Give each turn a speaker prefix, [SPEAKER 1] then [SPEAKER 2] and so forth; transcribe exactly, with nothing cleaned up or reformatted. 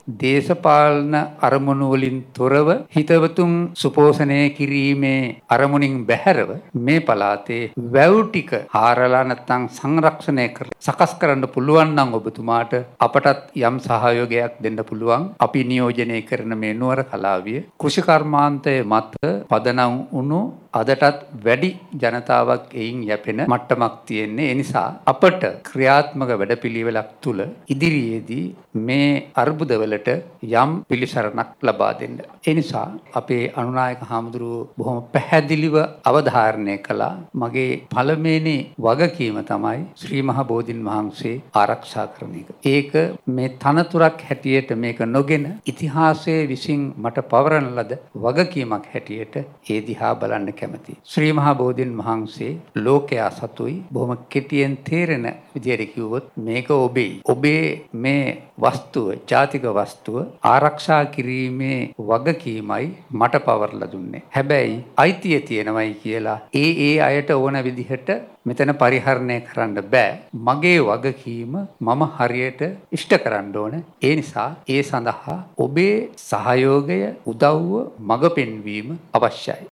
[SPEAKER 1] දේශපාලන අරමුණු වලින් තොරව හිතවතුන් සුපෝෂණය කිරීමේ අරමුණින් බැහැරව මේ පළාතේ වැව් ටික හාරලා නැත්නම් සංරක්ෂණය කරලා සකස් කරන්න පුළුවන් නම් ඔබතුමාට අපටත් යම් සහයෝගයක් දෙන්න පුළුවන්. අපි නියෝජනය කරන මේ නුවර කලාවිය කෘෂිකර්මාන්තය මත පදනම් වුණු අදටත් වැඩි ජනතාවක් එයින් යැපෙන මට්ටමක් තියෙන්නේ. ඒ නිසා අපට ක්‍රියාත්මක වැඩපිළිවෙලක් තුල ඉදිරියේදී මේ අර්බුදවලට යම් පිළිසරණක් ලබා දෙන්න. ඒ නිසා අපේ අනුනායක හාමුදුරුවෝ බොහොම පැහැදිලිව අවධාරණය කළා. මගේ පළමුවෙනි වගකීම තමයි ශ්‍රී මහා බෝධින් වහන්සේ ආරක්ෂා කරන එක. ඒක මේ තනතුරක් හැටියට මේක නොගෙන ඉතිහාසයේ විසින් මට පවරන ලද වගකීමක් හැටියට ඒ දිහා බලන්න කැමතියි. ශ්‍රී මහා බෝධින් වහන්සේ ලෝකයා සතුයි. බොහොම කෙටියෙන් තේරෙන විදිහට කිව්වොත් මේක ඔබේ. ඔබේ මේ වස්තුව, ජාතික වස්තුව ආරක්ෂා කිරීමේ වගකීමයි මට පවර්ලා දුන්නේ. හැබැයි අයිතිය තියෙනවයි කියලා ඒ ඒ අයට ඕන විදිහට මෙතන පරිහරණය කරන්න බෑ. මගේ වගකීම මම හරියට ඉෂ්ට කරන්න ඕන. ඒ නිසා ඒ සඳහා ඔබේ සහයෝගය, උදව්ව, මඟ පෙන්වීම අවශ්‍යයි.